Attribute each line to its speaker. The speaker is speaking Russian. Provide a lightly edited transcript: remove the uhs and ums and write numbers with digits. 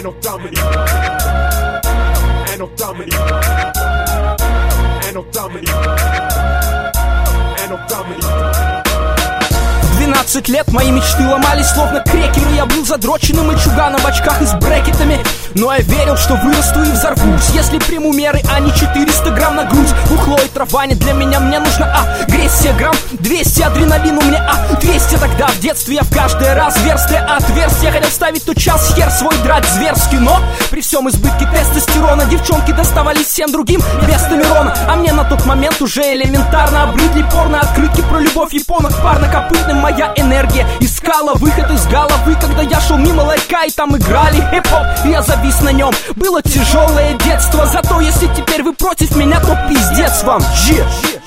Speaker 1: В 12 лет мои мечты ломались словно крекеры. Я был задроченным мальчуганом в очках и с брекетами, но я верил, что вырасту и взорвусь, если приму меры, а не 400 грамм на грудь. Бухло и трава не для меня, мне нужно агрессия. Грамм 200 адреналину мне 200. Тогда в детстве я в каждое разверстие отверстие хотел ставить тот час, хер свой драть зверски. Но при всем избытке тестостерона девчонки доставались всем другим вместо Мирона. А мне на тот момент уже элементарно обрыдли порно открытки про любовь японок. Парнокопытным моя энергия искала выход из головы, когда я шел мимо ларька и там играли хип-хоп, и я завис на нем. Было тяжелое детство, зато если теперь вы против меня, то пиздец вам.